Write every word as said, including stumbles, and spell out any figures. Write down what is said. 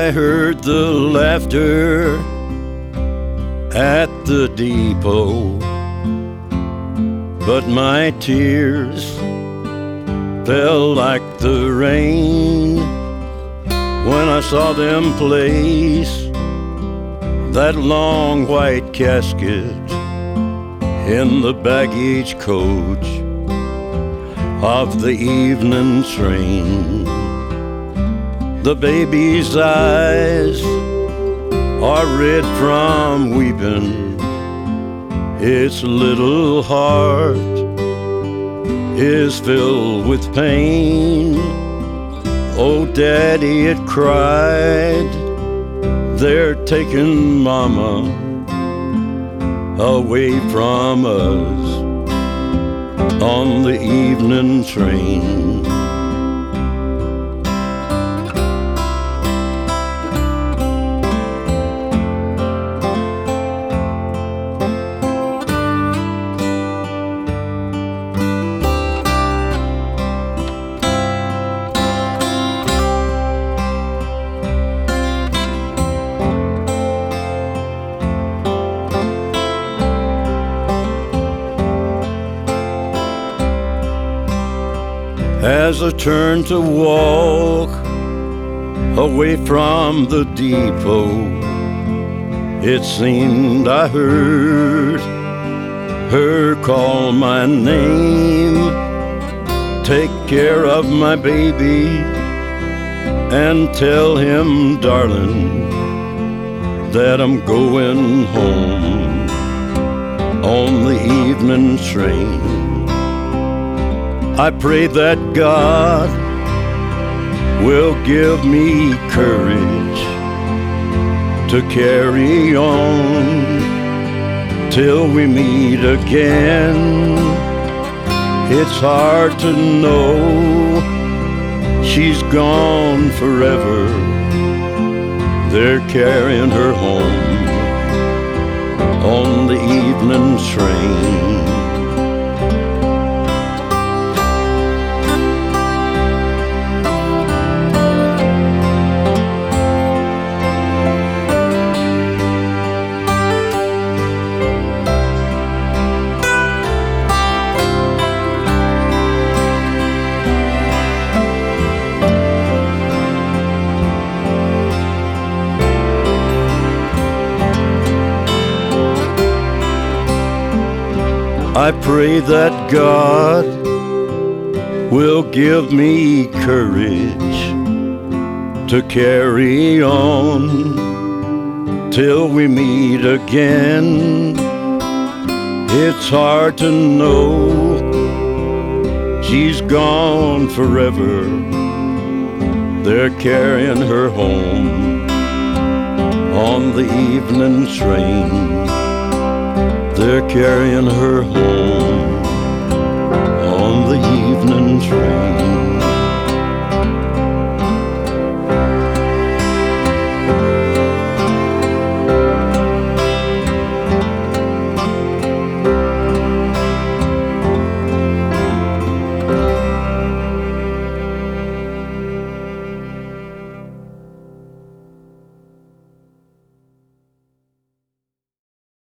I heard the laughter at the depot, but my tears fell like the rain when I saw them place that long white casket in the baggage coach of the evening train. The baby's eyes are red from weeping, its little heart is filled with pain. Oh, Daddy, it cried, they're taking Mama away from us on the evening train. As I turned to walk away from the depot, it seemed I heard her call my name. Take care of my baby and tell him, darling, that I'm going home on the evening train. I pray that God will give me courage to carry on till we meet again. It's hard to know she's gone forever. They're carrying her home on the evening train. I pray that God will give me courage to carry on till we meet again. It's hard to know she's gone forever. They're carrying her home on the evening train. They're carrying her home on the evening train.